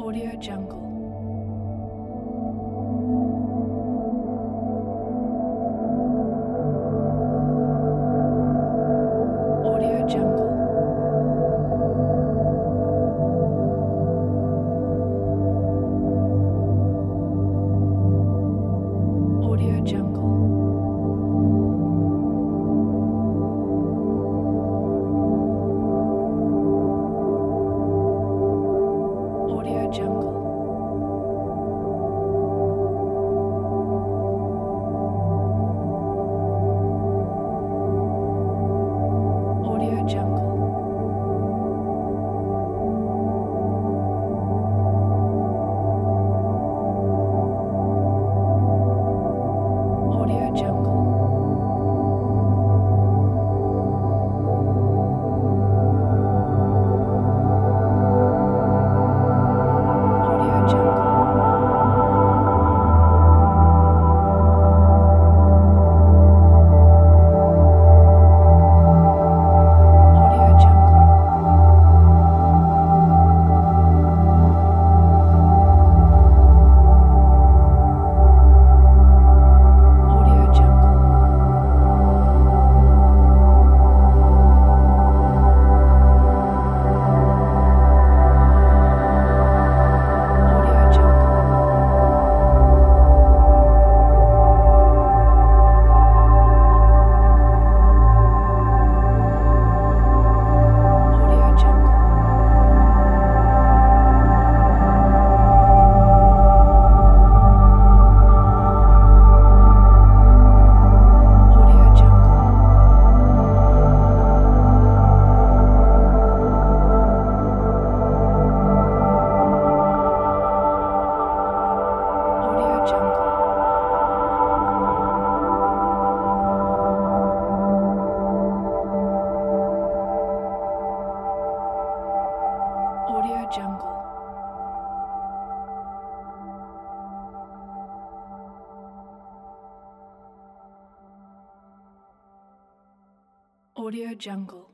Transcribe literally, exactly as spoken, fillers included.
Audio Jungle. Audio Jungle. Audio Jungle. Audio Jungle. Audio Jungle. Audio Jungle. Audio Jungle. Audio Jungle. Audio Jungle. Audio Jungle. Audio Jungle. Audio Jungle. Audio Jungle. Audio Jungle. Audio Jungle.